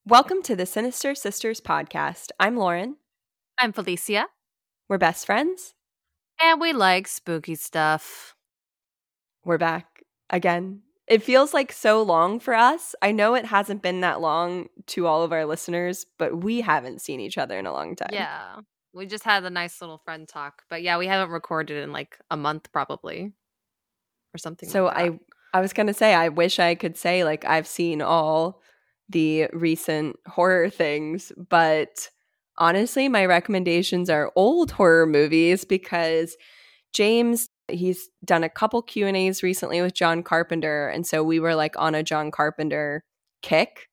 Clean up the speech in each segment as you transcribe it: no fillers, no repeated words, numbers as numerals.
Welcome to the Sinister Sisters podcast. I'm Lauren. I'm Felicia. We're best friends. And we like spooky stuff. We're back again. It feels like so long for us. I know it hasn't been that long to all of our listeners, but we haven't seen each other in a long time. Yeah. We just had a nice little friend talk. But yeah, we haven't recorded in like a month probably. Or something So like that. I was going to say, I wish I could say like I've seen all the recent horror things, but honestly, my recommendations are old horror movies because James, he's done a couple Q&As recently with John Carpenter, and so we were like on a John Carpenter kick.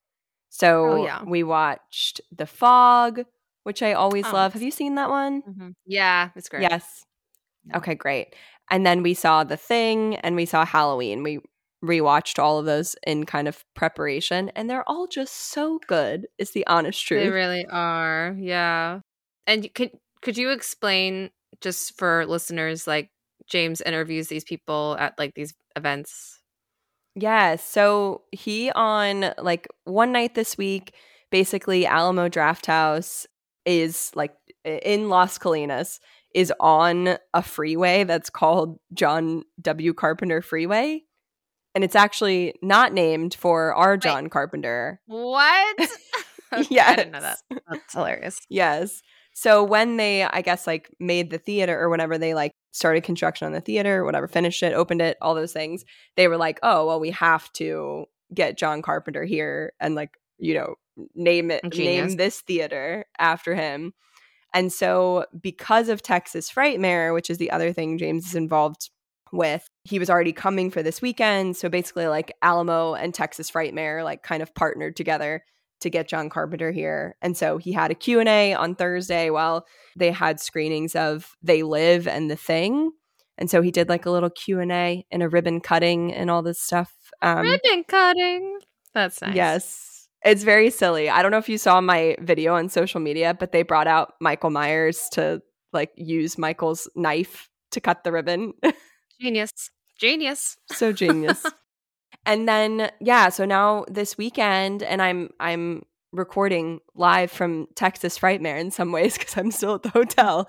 So we watched The Fog, which I always love. Nice. Have you seen that one? Mm-hmm. Yeah, it's great. Yes. Yeah. Okay, great. And then we saw The Thing and we saw Halloween. We rewatched all of those in kind of preparation, and they're all just so good, is the honest truth. They really are. Yeah. And could you explain, just for listeners, like James interviews these people at like these events? Yeah. So he on like one night this week, basically Alamo Drafthouse is like in Las Colinas is on a freeway that's called John W. Carpenter Freeway. And it's actually not named for our John Carpenter. What? Okay, Yes. I didn't know that. That's hilarious. Yes. So when they, I guess, like made the theater or whenever they like started construction on the theater or whatever, finished it, opened it, all those things, they were like, oh, well, we have to get John Carpenter here and like, you know, name this theater after him. And so because of Texas Frightmare, which is the other thing James is involved with, he was already coming for this weekend. So basically like Alamo and Texas Frightmare like kind of partnered together to get John Carpenter here. And so he had a Q&A on Thursday while they had screenings of They Live and The Thing. And so he did like a little Q&A and a ribbon cutting and all this stuff. Ribbon cutting. That's nice. Yes. It's very silly. I don't know if you saw my video on social media, but they brought out Michael Myers to like use Michael's knife to cut the ribbon. Genius. So genius. And then so now this weekend, and I'm recording live from Texas Frightmare in some ways because I'm still at the hotel.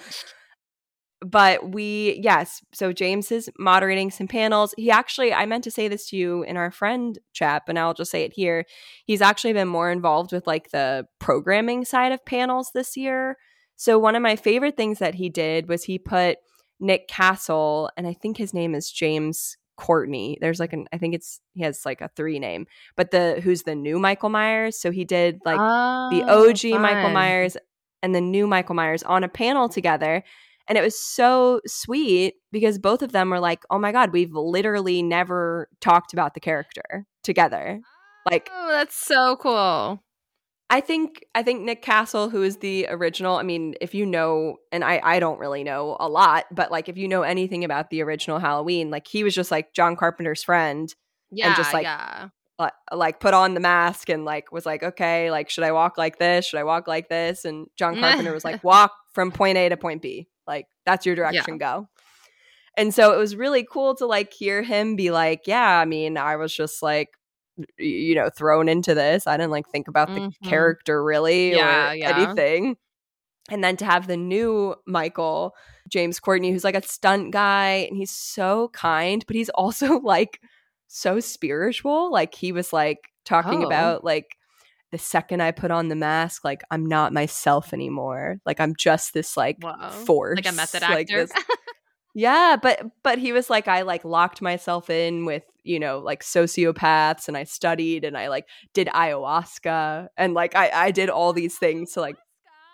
But so James is moderating some panels. He actually, I meant to say this to you in our friend chat, but now I'll just say it here. He's actually been more involved with like the programming side of panels this year. So one of my favorite things that he did was he put Nick Castle, and I think his name is James Courtney. There's like he has like a 3 name, but who's the new Michael Myers. So he did like the OG Michael Myers and the new Michael Myers on a panel together. And it was so sweet because both of them were like, oh my God, we've literally never talked about the character together. Like, oh, that's so cool. I think Nick Castle, who is the original, I mean, if you know, and I don't really know a lot, but like if you know anything about the original Halloween, like he was just like John Carpenter's friend. Yeah, and just like put on the mask and like was like, okay, like should I walk like this? Should I walk like this? And John Carpenter was like, walk from point A to point B. Like that's your direction, go. And so it was really cool to like hear him be like, yeah, I mean, I was just like, you know, thrown into this. I didn't like think about the character really or anything. And then to have the new Michael, James Courtney, who's like a stunt guy, and he's so kind, but he's also like so spiritual. Like he was like talking about like the second I put on the mask, like I'm not myself anymore. Like I'm just this like force, like a method actor. Yeah, but he was like, I like locked myself in with, you know, like sociopaths, and I studied and I like did ayahuasca and like I did all these things to like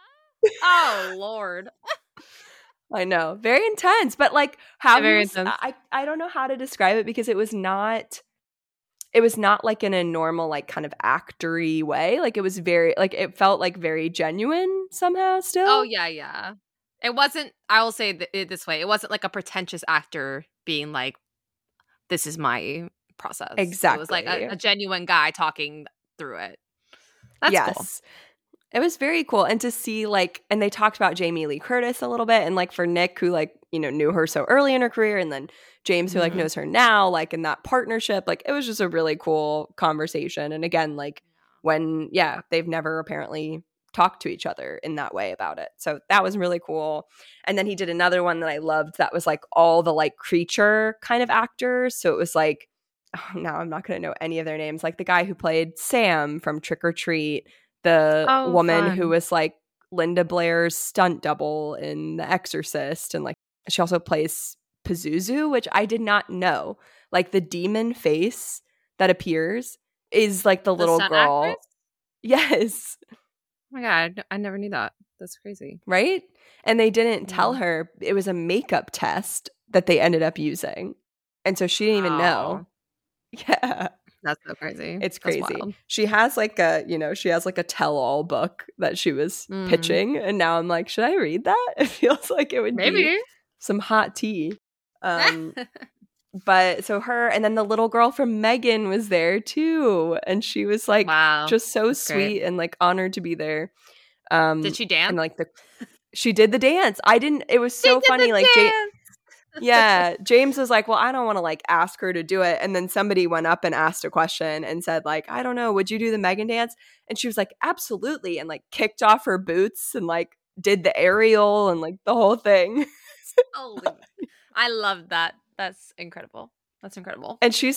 oh Lord. I know. Very intense. But like how I don't know how to describe it because it was not like in a normal like kind of actory way. Like it was very like it felt like very genuine somehow still. Oh yeah. It wasn't, I will say it this way, it wasn't like a pretentious actor being like, this is my process. Exactly. It was like a genuine guy talking through it. That's cool. It was very cool. And to see like, and they talked about Jamie Lee Curtis a little bit, and like for Nick, who like, you know, knew her so early in her career, and then James, who like knows her now, like in that partnership, like it was just a really cool conversation. And again, like when, they've never apparently talked to each other in that way about it. So that was really cool. And then he did another one that I loved that was like all the like creature kind of actors. So it was like, now I'm not going to know any of their names, like the guy who played Sam from Trick or Treat, the woman who was like Linda Blair's stunt double in The Exorcist, and like she also plays Pazuzu, which I did not know. Like the demon face that appears is like the little girl. Actress? Yes. Oh my God, I never knew that. That's crazy. Right? And they didn't tell her. It was a makeup test that they ended up using. And so she didn't even know. Yeah. That's so crazy. It's crazy. She has like a, she has like a tell-all book that she was pitching. And now I'm like, should I read that? It feels like it would be some hot tea. But so her, and then the little girl from Megan was there too. And she was like, just so sweet and like honored to be there. Did she dance? And like she did the dance. It was so funny. Like James was like, well, I don't want to like ask her to do it. And then somebody went up and asked a question and said like, I don't know, would you do the Megan dance? And she was like, absolutely. And like kicked off her boots and like did the aerial and like the whole thing. I love that. That's incredible. That's incredible. And she's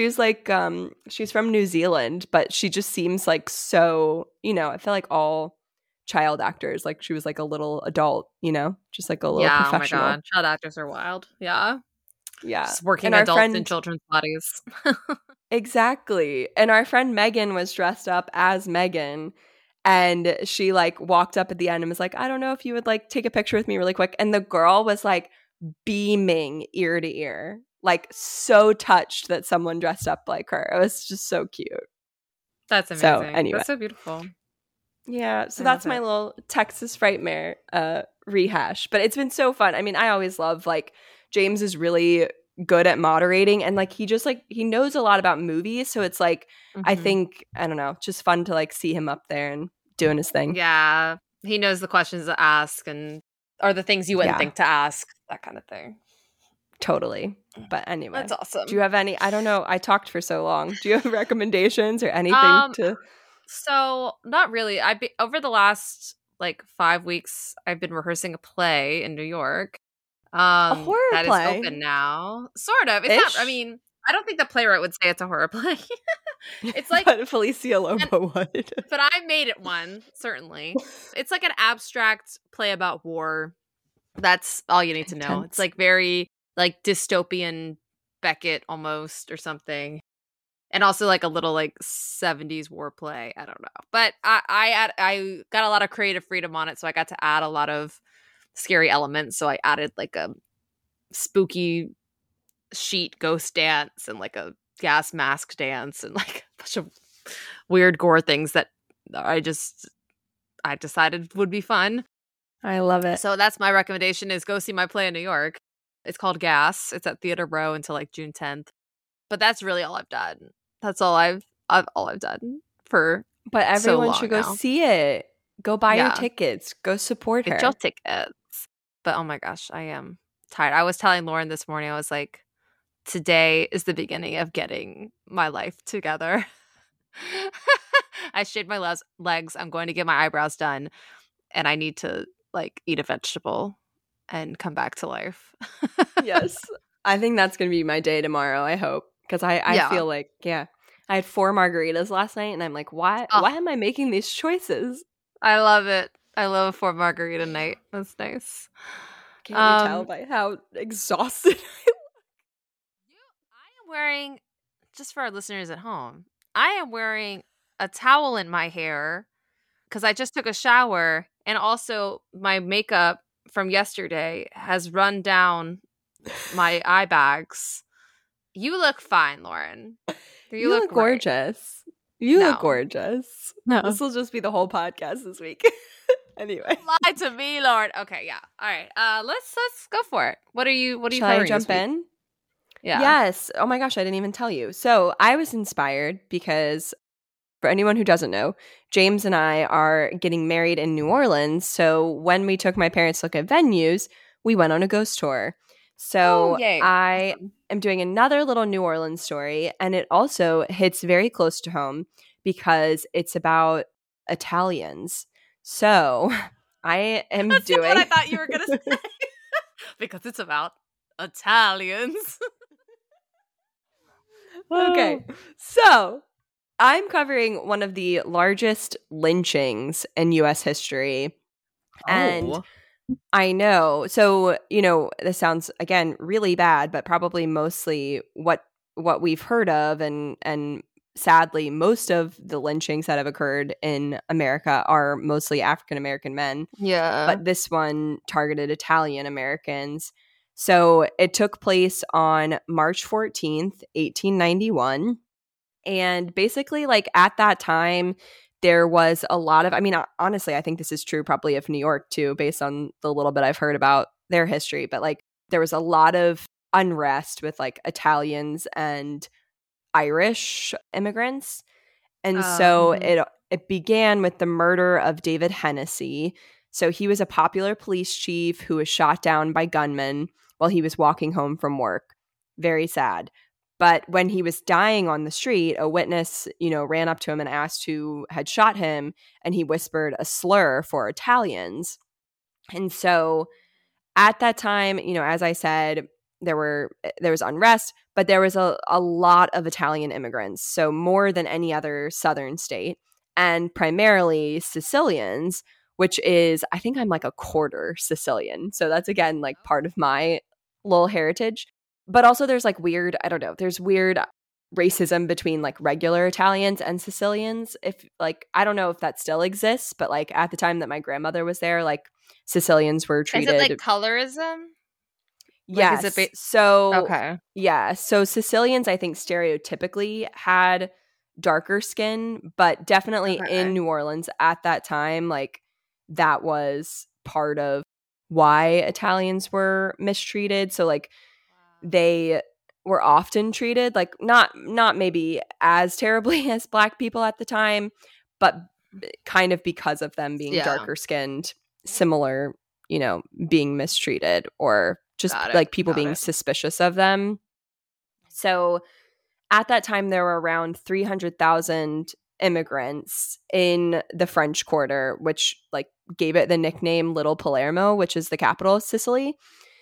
from New Zealand, but she just seems like so, I feel like all child actors, like she was like a little adult, just like a little professional. Oh my God, child actors are wild. Yeah. Just working and adults in children's bodies. Exactly. And our friend Megan was dressed up as Megan, and she like walked up at the end and was like, I don't know if you would like take a picture with me really quick. And the girl was like beaming ear to ear, like so touched that someone dressed up like her. It was just so cute. That's amazing. So, anyway. That's so beautiful. Yeah, so that's my little Texas Frightmare rehash. But it's been so fun. I mean, I always love, like, James is really good at moderating, and, like, he just, like, he knows a lot about movies. So it's, like, I think, I don't know, just fun to, like, see him up there and doing his thing. Yeah, he knows the questions to ask or the things you wouldn't think to ask, that kind of thing. Totally. But anyway. That's awesome. Do you have any, I don't know, I talked for so long. Do you have recommendations or anything to... So, not really. Over the last, like, 5 weeks, I've been rehearsing a play in New York. A horror that play? That is open now. Sort of. It's not, I mean, I don't think the playwright would say it's a horror play. It's like... But Felicia Lobo would. But I made it one, certainly. It's like an abstract play about war. That's all you need to know. It's, like, very, like, dystopian Beckett almost or something. And also like a little like 70s war play. I don't know. But I got a lot of creative freedom on it. So I got to add a lot of scary elements. So I added like a spooky sheet ghost dance and like a gas mask dance and like a bunch of weird gore things that I decided would be fun. I love it. So that's my recommendation, is go see my play in New York. It's called Gas. It's at Theater Row until like June 10th. But that's really all I've done. That's all I've done for. But everyone should go see it. Go buy your tickets. Go support her. Get your tickets. But oh my gosh, I am tired. I was telling Lauren this morning, I was like, today is the beginning of getting my life together. I shaved my legs. I'm going to get my eyebrows done, and I need to like eat a vegetable and come back to life. Yes, I think that's going to be my day tomorrow. I hope. Because I feel like, I had 4 margaritas last night, and I'm like, why am I making these choices? I love it. I love a 4 margarita night. That's nice. Can't you tell by how exhausted I look? I am wearing, just for our listeners at home, I am wearing a towel in my hair because I just took a shower, and also my makeup from yesterday has run down my eye bags. You look fine, Lauren. You look gorgeous. You look gorgeous. No. This will just be the whole podcast this week. Anyway. Lie to me, Lauren. Okay, yeah. All right. Let's go for it. What are you Shall I jump in? Yeah. Yes. Oh my gosh, I didn't even tell you. So I was inspired because, for anyone who doesn't know, James and I are getting married in New Orleans. So when we took my parents to look at venues, we went on a ghost tour. So I am doing another little New Orleans story, and it also hits very close to home because it's about Italians. So I am That's doing not what I thought you were going to say. Because it's about Italians. Okay. So I'm covering one of the largest lynchings in US history. And I know. So, this sounds again really bad, but probably mostly what we've heard of, and sadly most of the lynchings that have occurred in America are mostly African American men. Yeah. But this one targeted Italian Americans. So, it took place on March 14th, 1891. And basically, like at that time, there was a lot of, honestly, I think this is true probably of New York too, based on the little bit I've heard about their history. But like there was a lot of unrest with like Italians and Irish immigrants. And so it began with the murder of David Hennessy. So he was a popular police chief who was shot down by gunmen while he was walking home from work. Very sad. But when he was dying on the street, a witness, ran up to him and asked who had shot him, and he whispered a slur for Italians. And so at that time, as I said, there was unrest, but there was a lot of Italian immigrants, so more than any other southern state, and primarily Sicilians, which is, I think I'm like a quarter Sicilian. So that's again like part of my little heritage. But also there's like weird, I don't know, there's weird racism between like regular Italians and Sicilians. If like, I don't know if that still exists, but like at the time that my grandmother was there, like Sicilians were treated. Is it like colorism? Yes. So okay. Yeah. So Sicilians, I think, stereotypically had darker skin, but definitely in New Orleans at that time, like that was part of why Italians were mistreated. So like they were often treated like not maybe as terribly as Black people at the time, but kind of because of them being darker skinned, similar, being mistreated or just like people being suspicious of them. So at that time, there were around 300,000 immigrants in the French Quarter, which like gave it the nickname Little Palermo, which is the capital of Sicily.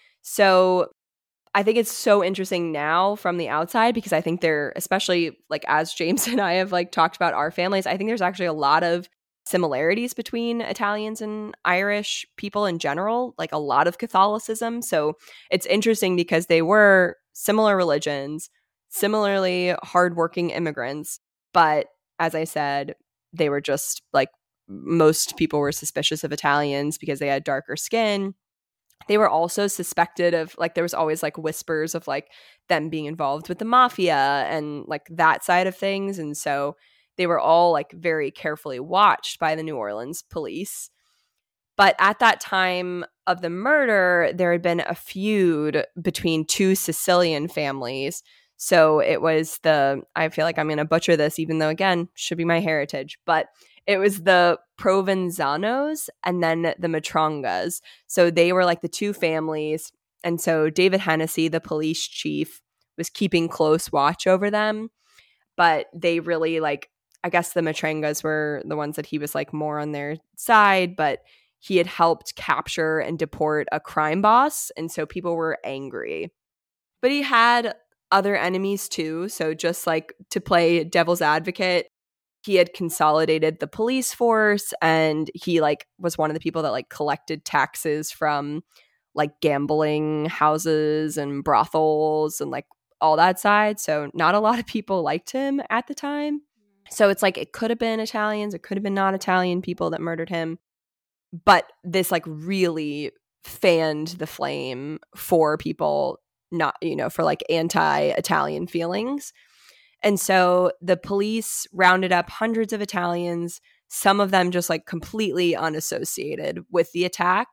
So I think it's so interesting now from the outside because I think they're, especially like as James and I have like talked about our families, I think there's actually a lot of similarities between Italians and Irish people in general, like a lot of Catholicism. So it's interesting because they were similar religions, similarly hardworking immigrants, but as I said, they were just like most people were suspicious of Italians because they had darker skin. They were also suspected of like there was always like whispers of like them being involved with the mafia and like that side of things. And so they were all like very carefully watched by the New Orleans police. But at that time of the murder, there had been a feud between two Sicilian families. So it was I feel like I'm going to butcher this, even though, again, should be my heritage, but it was the Provenzanos and then the Matrongas. So they were like the two families. And so David Hennessy, the police chief, was keeping close watch over them. But they really like, I guess the Matrangas were the ones that he was like more on their side, but he had helped capture and deport a crime boss. And so people were angry. But he had other enemies too. So just like to play devil's advocate, he had consolidated the police force and he like was one of the people that like collected taxes from like gambling houses and brothels and like all that side. So not a lot of people liked him at the time. So it's like it could have been Italians, it could have been not Italian people that murdered him. But this like really fanned the flame for people not, for like anti-Italian feelings. And so the police rounded up hundreds of Italians, some of them just like completely unassociated with the attack.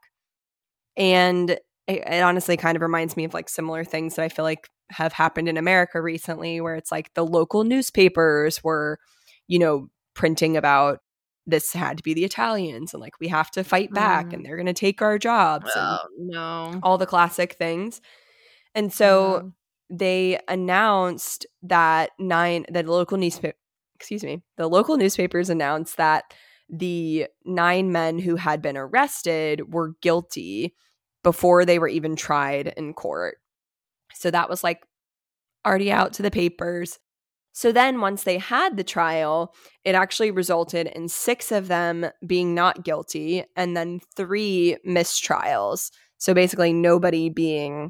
And it honestly kind of reminds me of like similar things that I feel like have happened in America recently, where it's like the local newspapers were, printing about this had to be the Italians and like we have to fight back and they're going to take our jobs and all the classic things. And so they announced that the local the local newspapers announced that the 9 men who had been arrested were guilty before they were even tried in court. So that was like already out to the papers. So then once they had the trial, it actually resulted in 6 of them being not guilty and then 3 mistrials. So basically nobody being,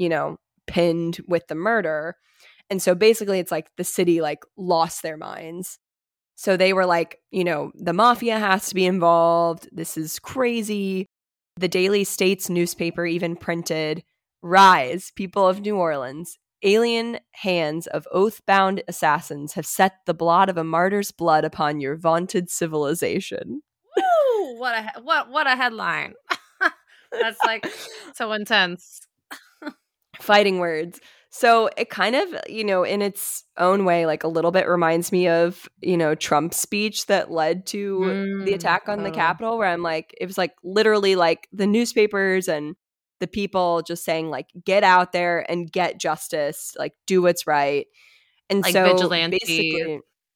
pinned with the murder. And so basically it's like the city like lost their minds. So they were like, the mafia has to be involved. This is crazy. The Daily States newspaper even printed, "Rise, people of New Orleans. Alien hands of oath-bound assassins have set the blot of a martyr's blood upon your vaunted civilization." Woo! What a headline. That's like so intense. Fighting words. So it kind of, in its own way, like a little bit reminds me of, Trump's speech that led to the attack on the Capitol, where I'm like, it was like literally like the newspapers and the people just saying like, get out there and get justice, like do what's right. And like so vigilante. basically,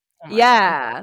yeah,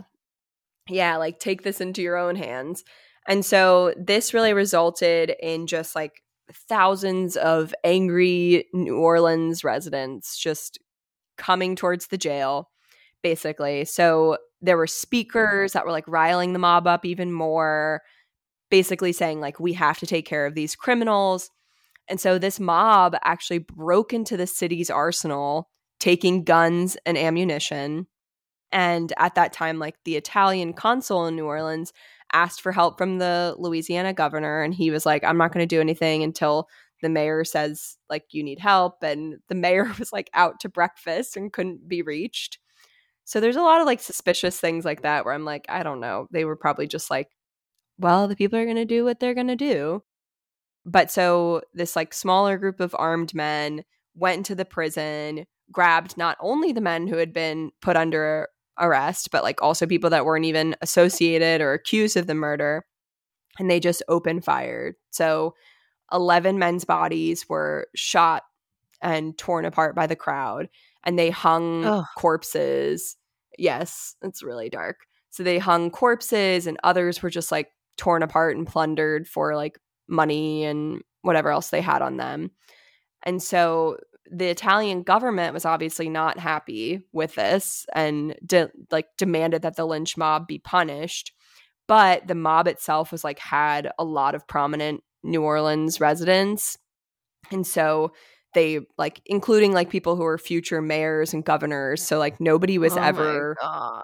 like take this into your own hands. And so this really resulted in just like thousands of angry New Orleans residents just coming towards the jail, basically. So there were speakers that were like riling the mob up even more, basically saying like, we have to take care of these criminals. And so this mob actually broke into the city's arsenal, taking guns and ammunition. And at that time, like the Italian consul in New Orleans asked for help from the Louisiana governor. And he was like, I'm not going to do anything until the mayor says, like, you need help. And the mayor was like out to breakfast and couldn't be reached. So there's a lot of like suspicious things like that where I'm like, I don't know. They were probably just like, well, the people are going to do what they're going to do. But so this like smaller group of armed men went into the prison, grabbed not only the men who had been put under arrest, but like also people that weren't even associated or accused of the murder. And they just opened fire. So 11 men's bodies were shot and torn apart by the crowd. And they hung corpses. Yes, it's really dark. So they hung corpses and others were just like torn apart and plundered for like money and whatever else they had on them. And so the Italian government was obviously not happy with this and demanded that the lynch mob be punished. But the mob itself was like had a lot of prominent New Orleans residents. And so they like, including like people who were future mayors and governors. So like nobody was ever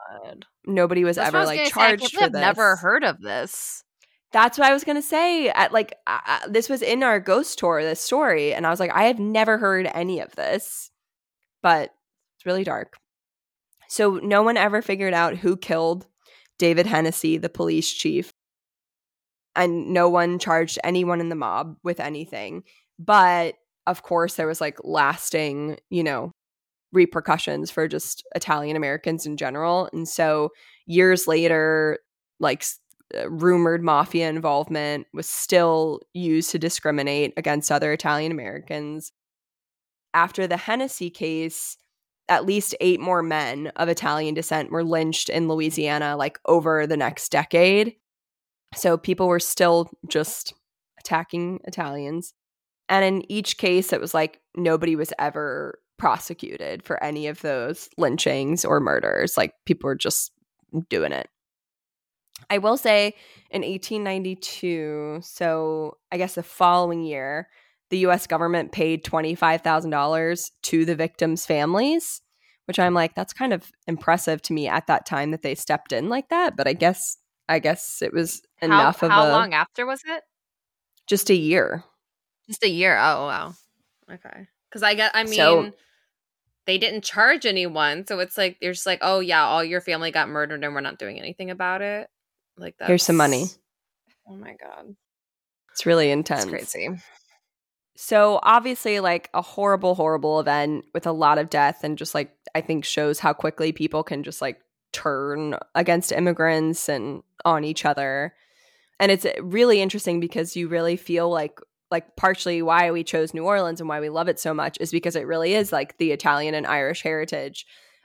like charged for this. I've never heard of this. That's what I was going to say. This was in our ghost tour, this story. And I was like, I have never heard any of this. But it's really dark. So no one ever figured out who killed David Hennessy, the police chief. And no one charged anyone in the mob with anything. But of course, there was like lasting, repercussions for just Italian Americans in general. And so years later, like rumored mafia involvement was still used to discriminate against other Italian Americans. After the Hennessy case, at least 8 more men of Italian descent were lynched in Louisiana like over the next decade. So people were still just attacking Italians. And in each case, it was like nobody was ever prosecuted for any of those lynchings or murders. Like people were just doing it. I will say in 1892, so I guess the following year, the U.S. government paid $25,000 to the victims' families, which I'm like, that's kind of impressive to me at that time that they stepped in like that. But I guess it was enough of how long after was it? Just a year. Just a year. Oh, wow. Okay. Because they didn't charge anyone. So it's like, you're just like, oh, yeah, all your family got murdered and we're not doing anything about it. Like that. Here's some money. Oh, my God. It's really intense. It's crazy. So obviously, like a horrible, horrible event with a lot of death and just like, I think shows how quickly people can just like turn against immigrants and on each other. And it's really interesting because you really feel like partially why we chose New Orleans and why we love it so much is because it really is like the Italian and Irish heritage.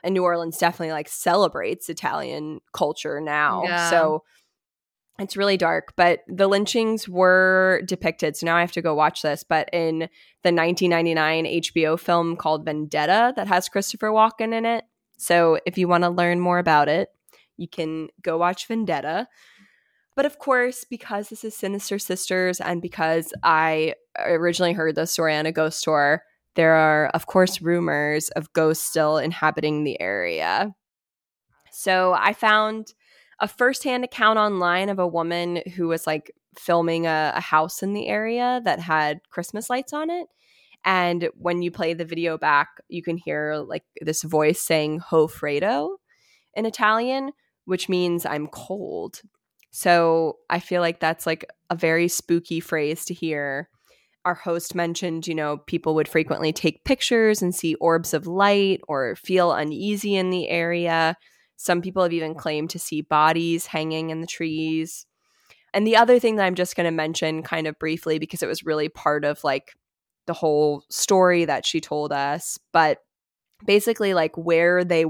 And New Orleans definitely like celebrates Italian culture now. Yeah. So it's really dark, but the lynchings were depicted. So now I have to go watch this. But in the 1999 HBO film called Vendetta that has Christopher Walken in it. So if you want to learn more about it, you can go watch Vendetta. But of course, because this is Sinister Sisters and because I originally heard the story on a ghost tour, there are, of course, rumors of ghosts still inhabiting the area. So I found a firsthand account online of a woman who was like filming a house in the area that had Christmas lights on it. And when you play the video back, you can hear like this voice saying "Ho Freddo" in Italian, which means I'm cold. So I feel like that's like a very spooky phrase to hear. Our host mentioned, people would frequently take pictures and see orbs of light or feel uneasy in the area. Some people have even claimed to see bodies hanging in the trees. And the other thing that I'm just going to mention kind of briefly, because it was really part of like the whole story that she told us, but basically like where the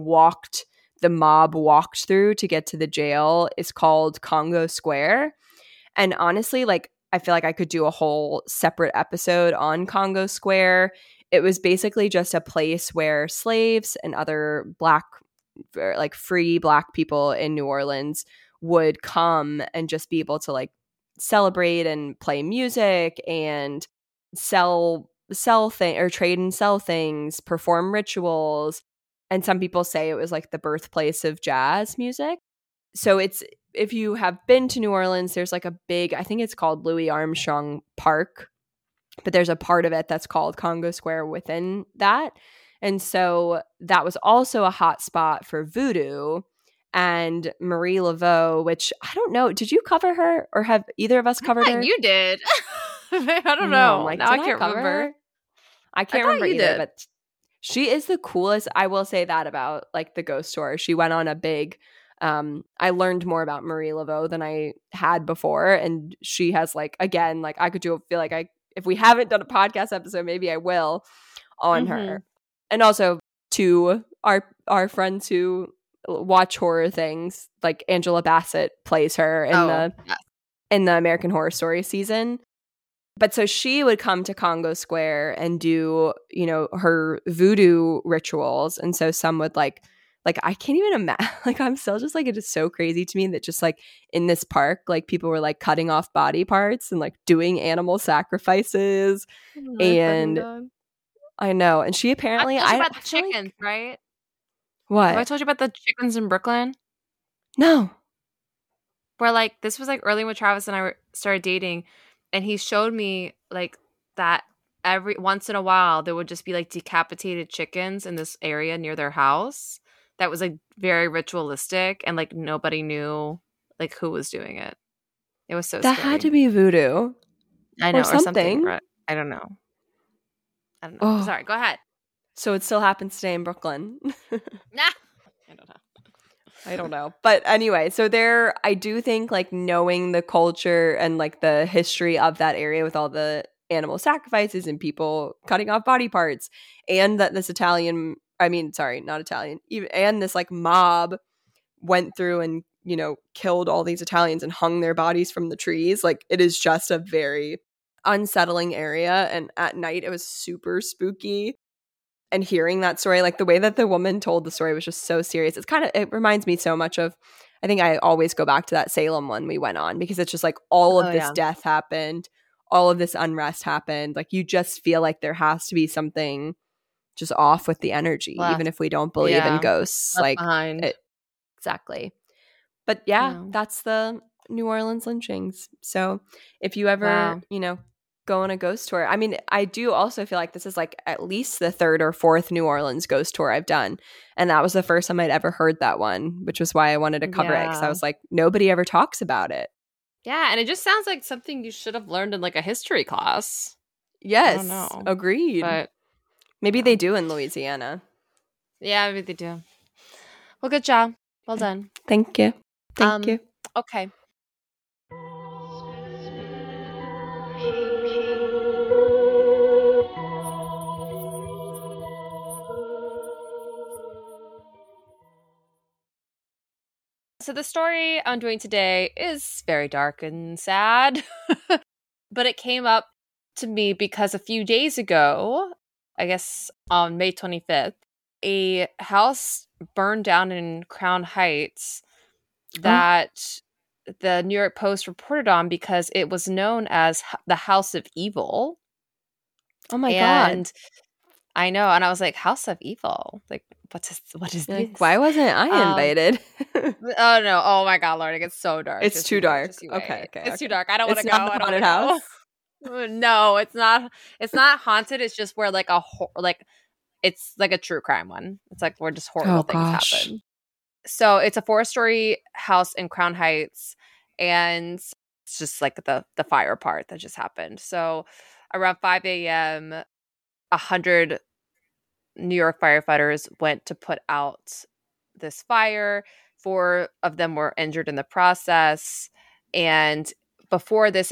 mob walked through to get to the jail is called Congo Square. And honestly, like I feel like I could do a whole separate episode on Congo Square. It was basically just a place where slaves and other free Black people in New Orleans would come and just be able to like celebrate and play music and sell things or trade and sell things, perform rituals. And some people say it was like the birthplace of jazz music. So if you have been to New Orleans, there's like a big, I think it's called Louis Armstrong Park, but there's a part of it that's called Congo Square within that. And so that was also a hot spot for voodoo. And Marie Laveau, which I don't know, did you cover her or have either of us covered her? You did. I don't No, know. like, now I can't remember. Her? I can't remember either, but she is the coolest. I will say that about like the ghost tour. She went on a big I learned more about Marie Laveau than I had before. And she has like, again, like I could feel like if we haven't done a podcast episode, maybe I will on her. And also to our friends who watch horror things, like Angela Bassett plays her in the American Horror Story season. But so she would come to Congo Square and do, her voodoo rituals. And so some would like I can't even imagine, like I'm still just like, it is so crazy to me that just like in this park, like people were like cutting off body parts and like doing animal sacrifices. I know. And she apparently, I told you about the chickens, right? What? Have I told you about the chickens in Brooklyn? No. Where like, this was like early when Travis and I started dating, and he showed me like that every once in a while there would just be like decapitated chickens in this area near their house. That was like very ritualistic, and like nobody knew like who was doing it. It was so that scary. Had to be voodoo. I know, or something. Right? I don't know. Oh. Sorry, go ahead. So it still happens today in Brooklyn. Nah. I don't know. But anyway, so I do think like knowing the culture and like the history of that area with all the animal sacrifices and people cutting off body parts, and that this and this like mob went through and, killed all these Italians and hung their bodies from the trees. Like it is just a very unsettling area. And at night it was super spooky. And hearing that story, like the way that the woman told the story was just so serious. It reminds me so much of, I think I always go back to that Salem one we went on, because it's just like all of this death happened, all of this unrest happened. Like you just feel like there has to be something just off with the energy, even if we don't believe in ghosts. Left behind. Exactly. But that's the New Orleans lynchings. So if you ever, go on a ghost tour. I mean, I do also feel like this is like at least the third or fourth New Orleans ghost tour I've done. And that was the first time I'd ever heard that one, which was why I wanted to cover it, because I was like, nobody ever talks about it. Yeah, and it just sounds like something you should have learned in like a history class. Yes, I don't know. Agreed. But maybe they do in Louisiana. Yeah, maybe they do. Well, good job. Well done. Thank you. Thank you. Okay. So the story I'm doing today is very dark and sad, but it came up to me because a few days ago, I guess on May 25th, a house burned down in Crown Heights that the New York Post reported on because it was known as the House of Evil. Oh my And God. I know. And I was like, House of Evil? Like, what is this? Like, why wasn't I invited? Oh no! Oh my God, Lord, it gets so dark. It's Just too you wait, dark. just you Okay, wait. It's too okay. dark. I don't want It's to go. not I the don't want haunted to go. house. No, it's not. It's not haunted. It's just where like it's like a true crime one. It's like where just horrible Oh things gosh. happen. So it's a 4-story house in Crown Heights, and it's just like the fire part that just happened. So around 5 a.m., 100 New York firefighters went to put out this fire. 4 of them were injured in the process. And before this,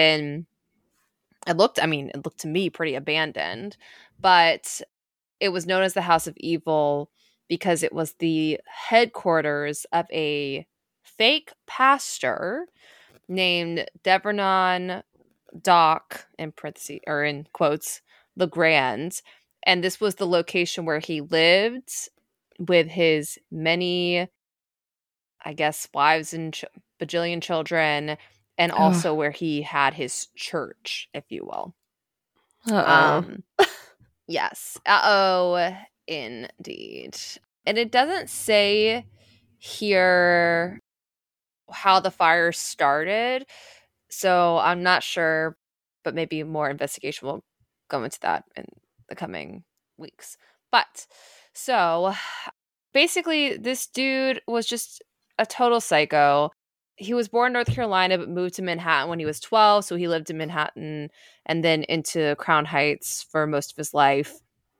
it looked to me pretty abandoned, but it was known as the House of Evil because it was the headquarters of a fake pastor named Devernon Doc, in parentheses or in quotes, LeGrand. And this was the location where he lived with his many, I guess, wives and bajillion children, and also where he had his church, if you will. Uh-oh. Yes. Uh-oh, indeed. And it doesn't say here how the fire started, so I'm not sure, but maybe more investigation will go into that in the coming weeks. But so basically, this dude was just a total psycho. He was born in North Carolina, but moved to Manhattan when he was 12. So he lived in Manhattan and then into Crown Heights for most of his life.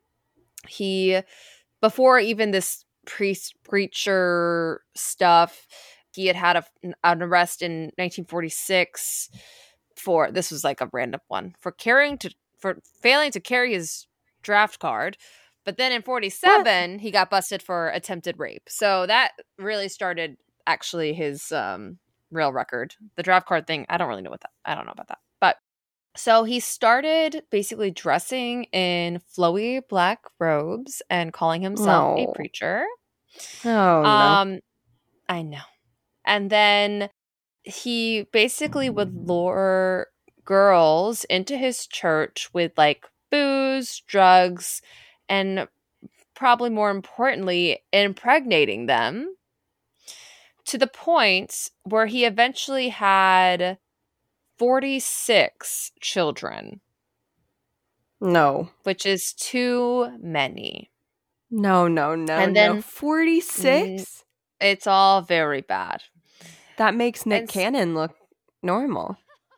Before even this preacher stuff, he had an arrest in 1946 this was like a random one, for failing to carry his draft card. But then in 47, he got busted for attempted rape. So that really started actually his real record. The draft card thing, I don't know about that. But so he started basically dressing in flowy black robes and calling himself a preacher. Oh no. I know. And then he basically would lure girls into his church with like booze, drugs, and probably more importantly, impregnating them, to the point where he eventually had 46 children. No. Which is too many. No. And then 46? It's all very bad. That makes Nick Cannon look normal.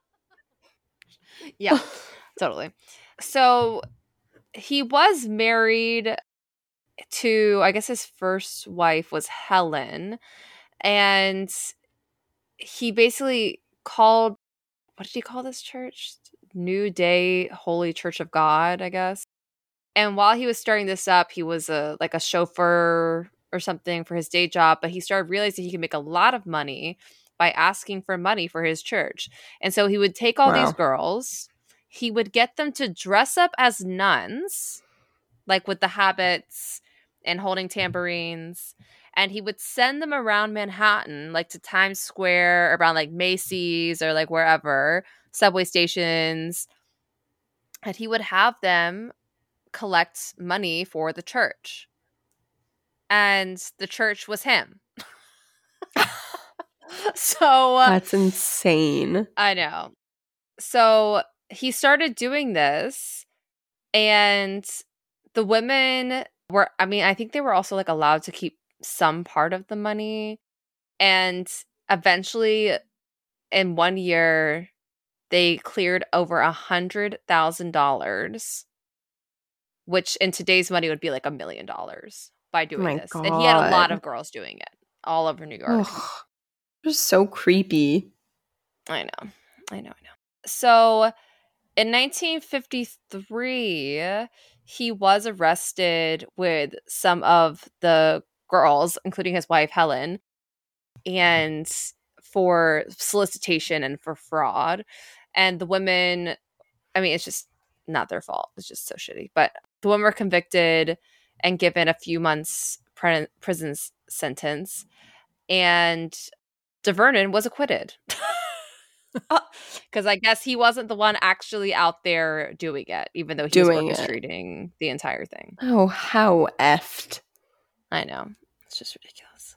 Yeah, totally. So he was married to, I guess his first wife was Helen. And he basically called, what did he call this church? New Day Holy Church of God, I guess. And while he was starting this up, he was a chauffeur or something for his day job, but he started realizing he could make a lot of money by asking for money for his church. And so he would take all these girls, he would get them to dress up as nuns, like with the habits and holding tambourines, and he would send them around Manhattan, like to Times Square, around like Macy's or like wherever, subway stations, and he would have them collect money for the church. And the church was him. So that's insane. I know. So he started doing this, and the women were, I think they were also like allowed to keep some part of the money. And eventually in 1 year, they cleared over $100,000, which in today's money would be like $1 million by doing this. God. And he had a lot of girls doing it all over New York. Just so creepy. I know. So in 1953, he was arrested with some of the girls, including his wife, Helen. and for solicitation and for fraud. And the women, I mean, it's just not their fault. It's just so shitty. But the women were convicted and given a few months prison sentence. And DeVernon was acquitted. Because I guess he wasn't the one actually out there doing it, even though he was orchestrating the entire thing. Oh, how effed. I know. It's just ridiculous.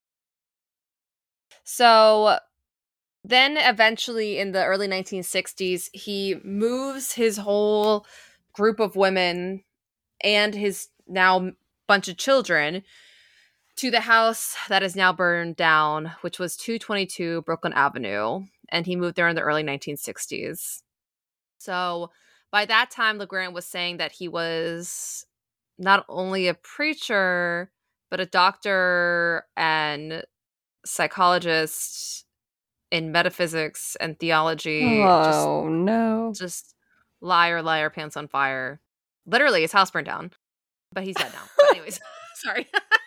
So then eventually in the early 1960s, he moves his whole group of women and his now bunch of children to the house that is now burned down, which was 222 Brooklyn Avenue. And he moved there in the early 1960s. So by that time, LeGrand was saying that he was not only a preacher, but a doctor and psychologist in metaphysics and theology. Oh, no. Just liar, liar, pants on fire. Literally, his house burned down. But he's dead now. But anyways, sorry.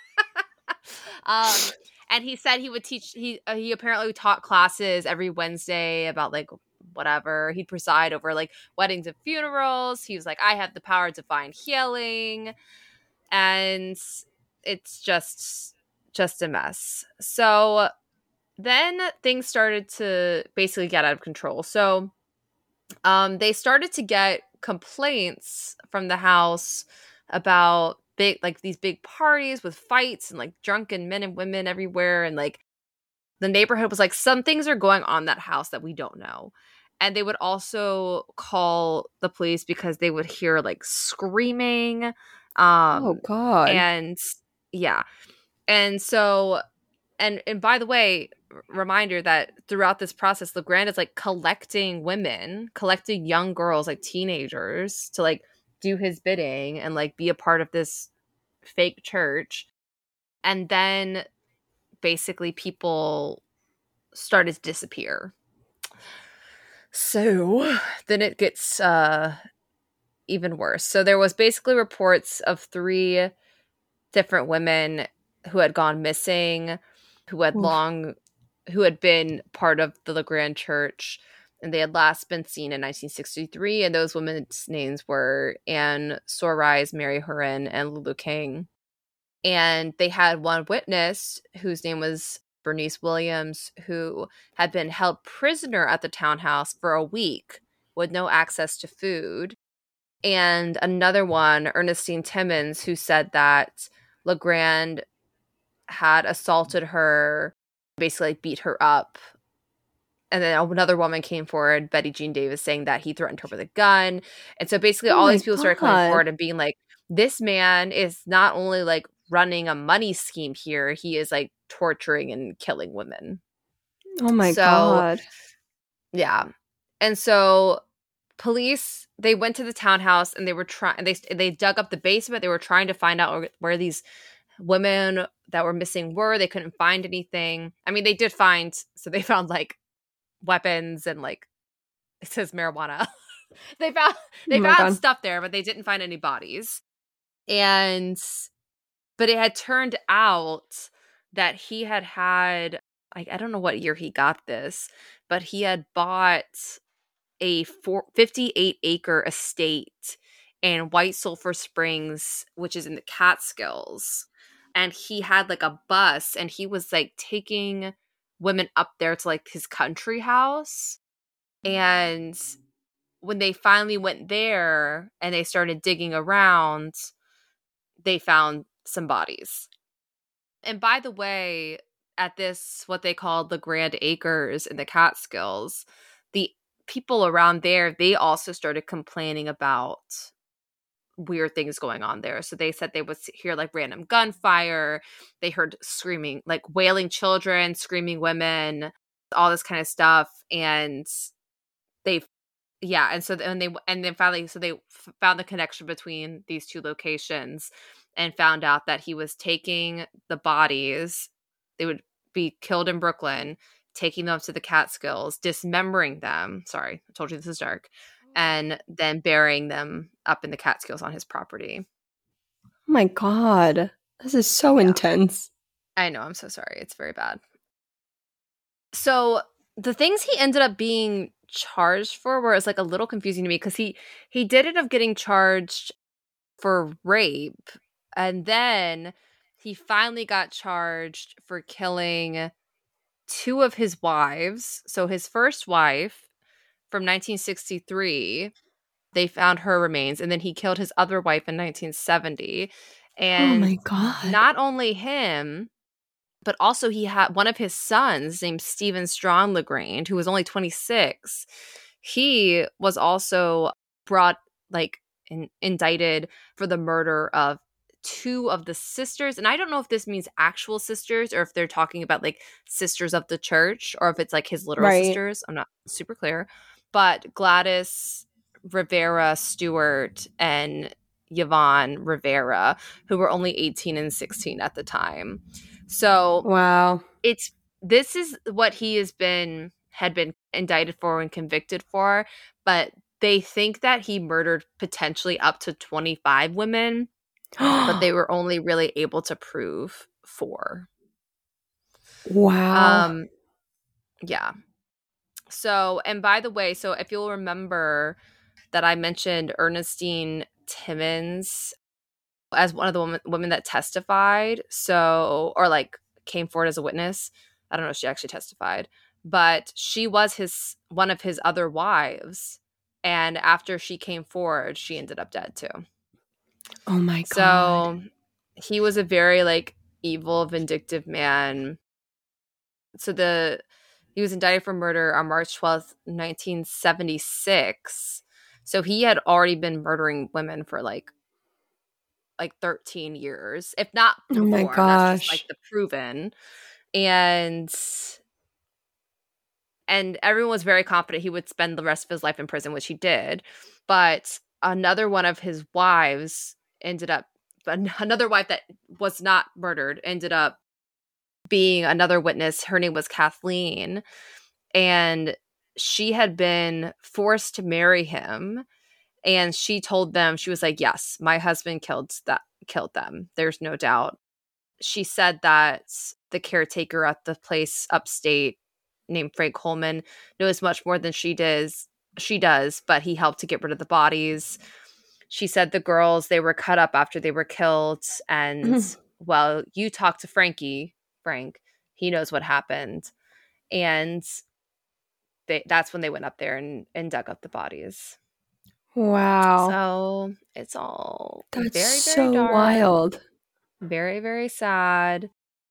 And he said he would teach, he apparently taught classes every Wednesday about like whatever. He'd preside over like weddings and funerals. He was like, I have the power to find healing. And it's just a mess. So then things started to basically get out of control. So they started to get complaints from the house about these big parties with fights and like drunken men and women everywhere, and like the neighborhood was like, some things are going on in that house that we don't know. And they would also call the police because they would hear like screaming. Oh God. And yeah. And so and by the way, reminder that throughout this process, LeGrand is like collecting young girls, like teenagers, to like do his bidding and like be a part of this fake church. And then basically people started to disappear. So then it gets even worse. So there was basically reports of 3 different women who had gone missing, who had been part of the LeGrand Church, and they had last been seen in 1963, and those women's names were Anne Sorais, Mary Hurin, and Lulu King. And they had one witness whose name was Bernice Williams, who had been held prisoner at the townhouse for a week with no access to food. And another one, Ernestine Timmons, who said that LeGrand had assaulted her, basically beat her up. And then another woman came forward, Betty Jean Davis, saying that he threatened her with a gun. And so basically all these people started coming forward and being like, this man is not only like running a money scheme here, he is like torturing and killing women. Oh my God. Yeah. And so police, they went to the townhouse and they were they dug up the basement. They were trying to find out where these women that were missing were. They couldn't find anything. I mean, they did find, so they found like weapons and like, it says marijuana. they found stuff there, but they didn't find any bodies. But it had turned out that he had like, I don't know what year he got this, but he had bought a 58-acre estate in White Sulphur Springs, which is in the Catskills. And he had like a bus, and he was like taking women up there to like his country house. And when they finally went there and they started digging around, they found some bodies. And by the way, at this, what they called the Grand Acres in the Catskills, the people around there, they also started complaining about weird things going on there. So they said they would hear like random gunfire. They heard screaming, like wailing children, screaming women, all this kind of stuff. And they finally found the connection between these 2 locations and found out that he was taking the bodies. They would be killed in Brooklyn, taking them to the Catskills, dismembering them. Sorry, I told you this is dark. And then burying them up in the Catskills on his property. Oh my God. This is so intense. I know. I'm so sorry. It's very bad. So the things he ended up being charged for was like a little confusing to me because he did end up getting charged for rape, and then he finally got charged for killing two of his wives. So his first wife from 1963, they found her remains, and then he killed his other wife in 1970. Oh And my God. not only him, but also he had one of his sons named Stephen Strawn LaGrange, who was only 26. He was also brought indicted for the murder of two of the sisters. And I don't know if this means actual sisters or if they're talking about like sisters of the church or if it's like his literal Right. sisters. I'm not super clear. But Gladys Rivera Stewart and Yvonne Rivera, who were only 18 and 16 at the time. So Wow. this is what he had been indicted for and convicted for, but they think that he murdered potentially up to 25 women, but they were only really able to prove 4. Wow. Yeah. So, and by the way, so if you'll remember that I mentioned Ernestine Timmons as one of the women that testified, so, or like came forward as a witness. I don't know if she actually testified, but she was one of his other wives, and after she came forward, she ended up dead too. Oh my God. So he was a very like evil, vindictive man. So he was indicted for murder on March 12th, 1976. So he had already been murdering women for like 13 years, if not Oh my more. That's just like gosh. the proven. And everyone was very confident he would spend the rest of his life in prison, which he did. But another one of his wives another wife that was not murdered ended up being another witness. Her name was Kathleen, and she had been forced to marry him. And she told them, she was like, yes, my husband killed them. There's no doubt. She said that the caretaker at the place upstate named Frank Coleman knows much more than she does, but he helped to get rid of the bodies. She said the girls, they were cut up after they were killed. And well, you talk to Frank, he knows what happened. And that's when they went up there and dug up the bodies. Wow. So it's all That's very, very so dark, wild. very, very sad.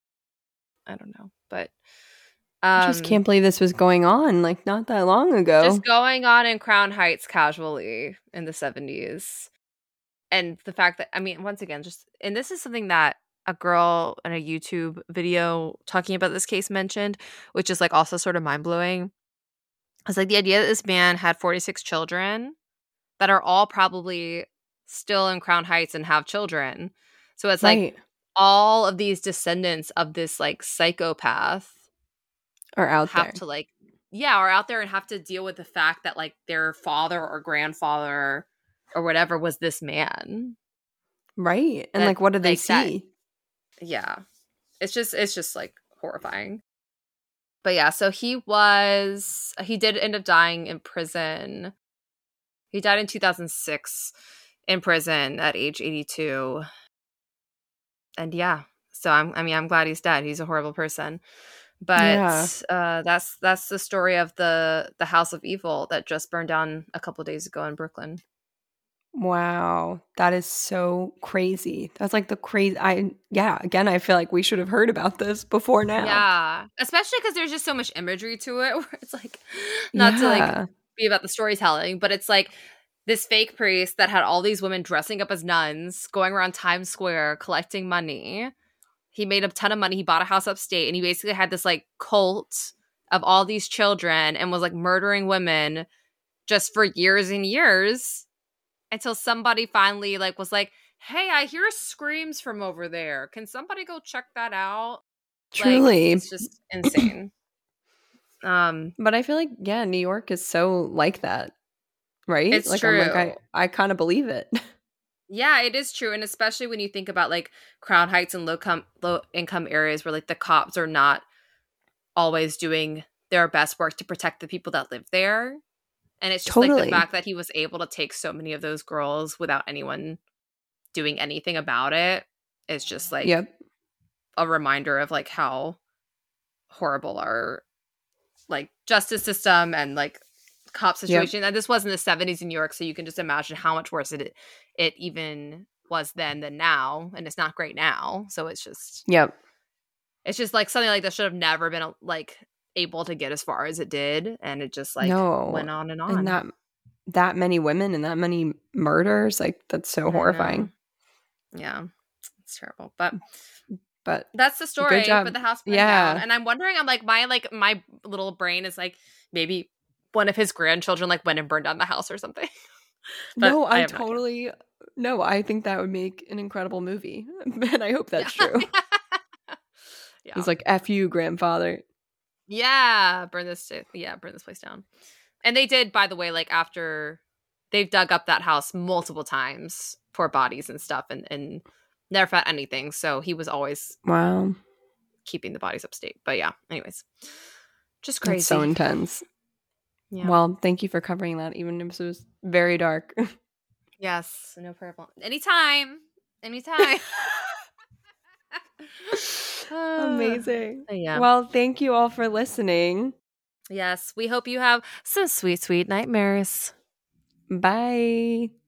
I don't know, but I just can't believe this was going on like not that long ago. Just going on in Crown Heights casually in the 70s. And the fact that, I mean, once again, and this is something that a girl in a YouTube video talking about this case mentioned, which is like also sort of mind-blowing. It's like the idea that this man had 46 children that are all probably still in Crown Heights and have children. So it's like all of these descendants of this like psychopath are out have to like, are out there and have to deal with the fact that like their father or grandfather or whatever was this man. Right. And like, what did they see? Yeah. It's just like horrifying. But yeah, so he did end up dying in prison. He died in 2006 in prison at age 82. And yeah, so I'm glad he's dead. He's a horrible person. But that's the story of the House of Evil that just burned down a couple of days ago in Brooklyn. Wow, that is so crazy. That's like the crazy. Again, I feel like we should have heard about this before now. Yeah, especially because there's just so much imagery to it. Where it's like not to like be about the storytelling, but it's like this fake priest that had all these women dressing up as nuns, going around Times Square collecting money. He made a ton of money. He bought a house upstate, and he basically had this like cult of all these children and was like murdering women just for years and years until somebody finally like was like, "Hey, I hear screams from over there. Can somebody go check that out?" Truly, like, it's just insane. But I feel like New York is so like that, right? It's like, true. I'm like, I kind of believe it. Yeah, it is true. And especially when you think about like Crown Heights and low income areas where like the cops are not always doing their best work to protect the people that live there. And it's just like Totally. the fact that he was able to take so many of those girls without anyone doing anything about it is just like Yep. a reminder of like how horrible our like justice system and like cop situation. And this was in the 70s in New York, so you can just imagine how much worse it even was then than now, and it's not great now. So it's just like something like this should have never been like able to get as far as it did, and it just like went on and on. And that many women and that many murders, like that's so horrifying. Yeah, it's terrible, but that's the story. But the house burned down, and I'm wondering, I'm like my little brain is like maybe one of his grandchildren like went and burned down the house or something. No, I think that would make an incredible movie, and I hope that's true. Yeah. He's like, F you, grandfather. Yeah, burn this place down. And they did, by the way, like after they've dug up that house multiple times for bodies and stuff, and never found anything. So he was always keeping the bodies upstate. But yeah, anyways, just crazy. That's so intense. Yeah. Well, thank you for covering that, even if it was very dark. Yes, no problem. Anytime. Amazing. Yeah. Well, thank you all for listening. Yes, we hope you have some sweet, sweet nightmares. Bye.